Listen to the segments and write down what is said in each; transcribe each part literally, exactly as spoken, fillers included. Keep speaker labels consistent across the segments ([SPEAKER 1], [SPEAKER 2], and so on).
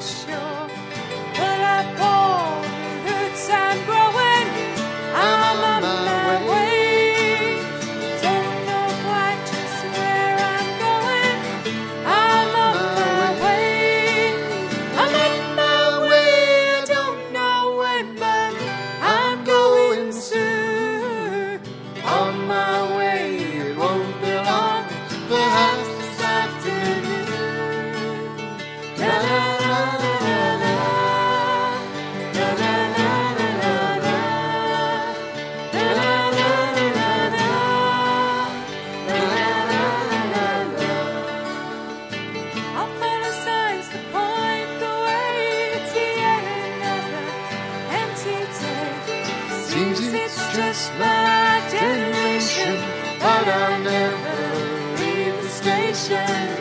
[SPEAKER 1] sure. But I've all the roots I'm growing. I'm on my way. Don't know quite just where I'm going. I'm on my way. I'm on my way. I don't know when, but I'm going soon. On my way, it won't be long. Perhaps this afternoon. La la la la la. La la la la la la. La la la la la la. La la la la la. I'll follow signs that point the way to the end of an empty day. Seems it's just my generation, but I'll never leave the station.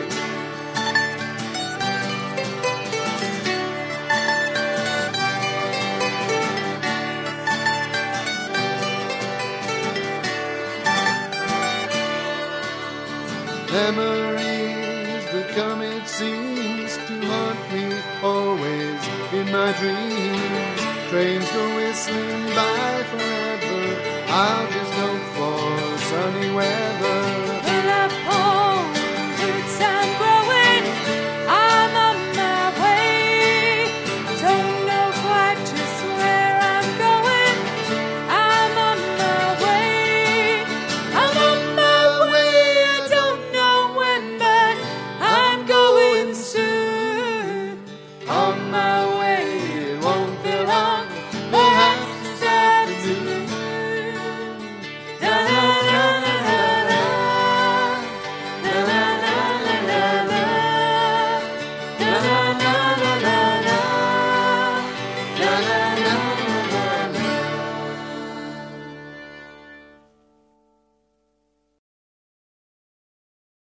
[SPEAKER 2] Memories that come, it seems, to haunt me always in my dreams. Trains go whistling by forever. I'll just hope for sunny weather.